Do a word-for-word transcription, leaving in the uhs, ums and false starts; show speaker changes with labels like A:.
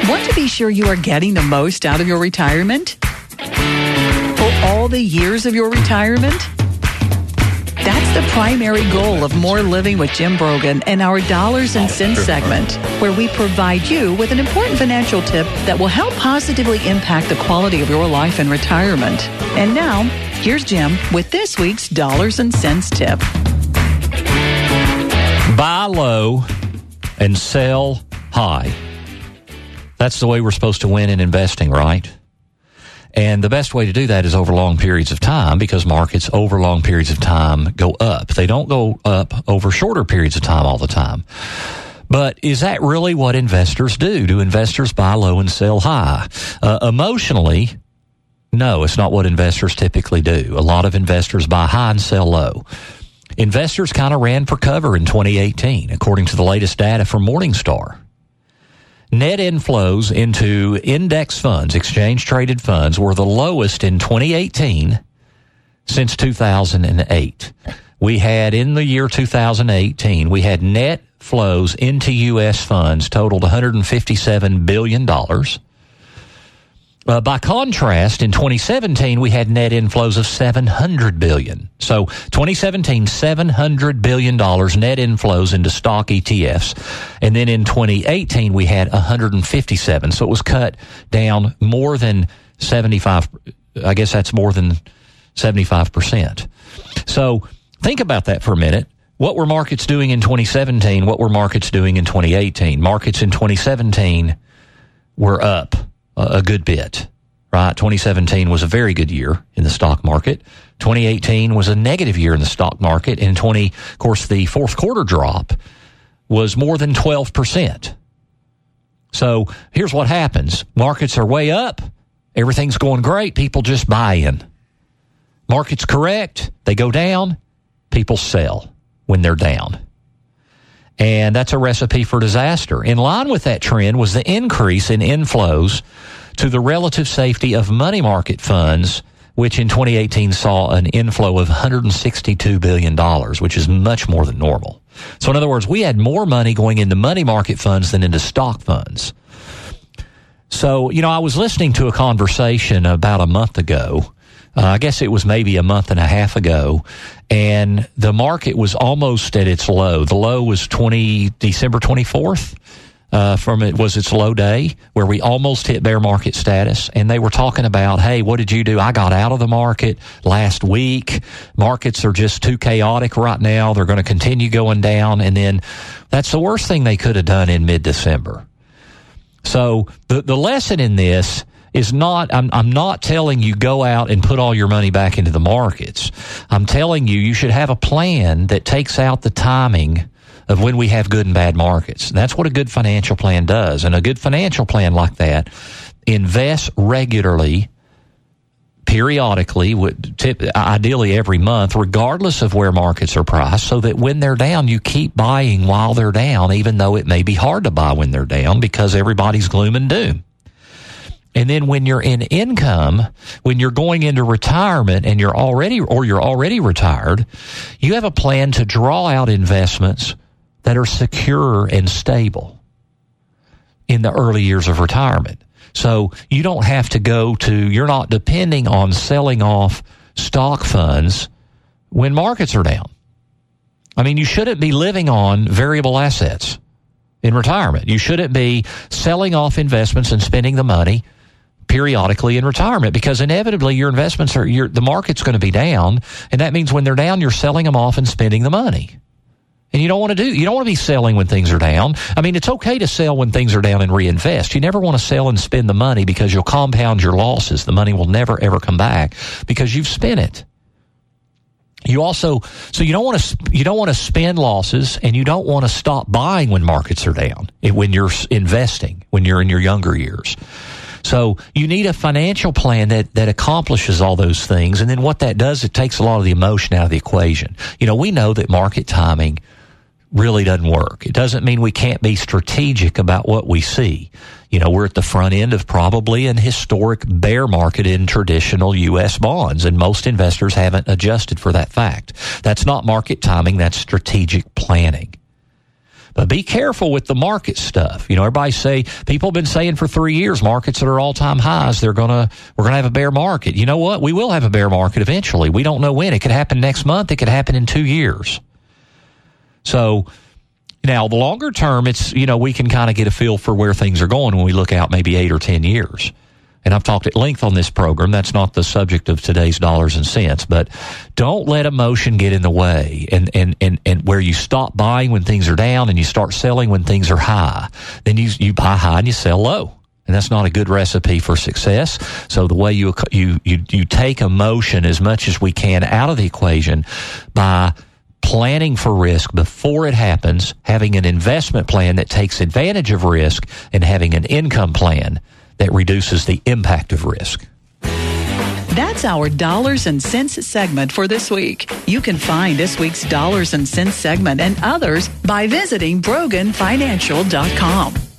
A: Want to be sure you are getting the most out of your retirement? For all the years of your retirement? That's the primary goal of More Living with Jim Brogan and our Dollars and Cents segment, where we provide you with an important financial tip that will help positively impact the quality of your life in retirement. And now, here's Jim with this week's Dollars and Cents tip.
B: Buy low and sell high. That's the way we're supposed to win in investing, right? And the best way to do that is over long periods of time, because markets over long periods of time go up. They don't go up over shorter periods of time all the time. But is that really what investors do? Do investors buy low and sell high? Uh, emotionally, no, it's not what investors typically do. A lot of investors buy high and sell low. Investors kind of ran for cover in twenty eighteen, according to the latest data from Morningstar. Net inflows into index funds, exchange-traded funds, were the lowest in twenty eighteen since two thousand eight. We had, in the year two thousand eighteen, we had net flows into U S funds totaled one hundred fifty-seven billion dollars. Uh, by contrast, in twenty seventeen, we had net inflows of seven hundred billion dollars. So twenty seventeen, seven hundred billion dollars net inflows into stock E T Fs. And then in twenty eighteen, we had one hundred fifty-seven. So it was cut down more than seventy-five. I guess that's more than seventy-five percent. So think about that for a minute. What were markets doing in twenty seventeen? What were markets doing in twenty eighteen? Markets in twenty seventeen were up a good bit, right? twenty seventeen was a very good year in the stock market. twenty eighteen was a negative year in the stock market. And twenty, of course, the fourth quarter drop was more than twelve percent. So here's what happens. Markets are way up. Everything's going great. People just buy in. Markets correct. They go down. People sell when they're down. And that's a recipe for disaster. In line with that trend was the increase in inflows to the relative safety of money market funds, which in twenty eighteen saw an inflow of one hundred sixty-two billion dollars, which is much more than normal. So in other words, we had more money going into money market funds than into stock funds. So, you know, I was listening to a conversation about a month ago. Uh, I guess it was maybe a month and a half ago, and the market was almost at its low. The low was twenty December twenty-fourth. Uh, from it was its low day where we almost hit bear market status. And they were talking about, hey, what did you do? I got out of the market last week. Markets are just too chaotic right now. They're going to continue going down. And then that's the worst thing they could have done in mid-December. So the, the lesson in this is not, I'm, I'm not telling you go out and put all your money back into the markets. I'm telling you, you should have a plan that takes out the timing of when we have good and bad markets. That's what a good financial plan does. And a good financial plan like that invests regularly, periodically, ideally every month, regardless of where markets are priced, so that when they're down, you keep buying while they're down, even though it may be hard to buy when they're down because everybody's gloom and doom. And then when you're in income, when you're going into retirement and you're already, or you're already retired, you have a plan to draw out investments that are secure and stable in the early years of retirement. So you don't have to go to, you're not depending on selling off stock funds when markets are down. I mean, you shouldn't be living on variable assets in retirement. You shouldn't be selling off investments and spending the money periodically in retirement, because inevitably your investments are, your, the market's going to be down, and that means when they're down, you're selling them off and spending the money. And you don't want to do, you don't want to be selling when things are down. I mean, it's okay to sell when things are down and reinvest. You never want to sell and spend the money because you'll compound your losses. The money will never, ever come back because you've spent it. You also, so you don't want to, you don't want to spend losses, and you don't want to stop buying when markets are down, when you're investing, when you're in your younger years. So you need a financial plan that, that accomplishes all those things. And then what that does, it takes a lot of the emotion out of the equation. You know, we know that market timing really doesn't work. It doesn't mean we can't be strategic about what we see. You know, we're at the front end of probably an historic bear market in traditional U S bonds, and most investors haven't adjusted for that fact. That's not market timing, that's strategic planning. But be careful with the market stuff. You know, everybody say, people have been saying for three years, markets that are all-time highs, they're gonna, we're gonna have a bear market. You know what? We will have a bear market eventually. We don't know when. It could happen next month. It could happen in two years. So, now the longer term, it's, you know, we can kind of get a feel for where things are going when we look out maybe eight or ten years. And I've talked at length on this program. That's not the subject of today's dollars and cents, but don't let emotion get in the way and, and, and, and where you stop buying when things are down and you start selling when things are high. Then you, you buy high and you sell low. And that's not a good recipe for success. So the way you, you, you, you take emotion as much as we can out of the equation by planning for risk before it happens, having an investment plan that takes advantage of risk, and having an income plan that reduces the impact of risk.
A: That's our Dollars and Cents segment for this week. You can find this week's Dollars and Cents segment and others by visiting Brogan Financial dot com.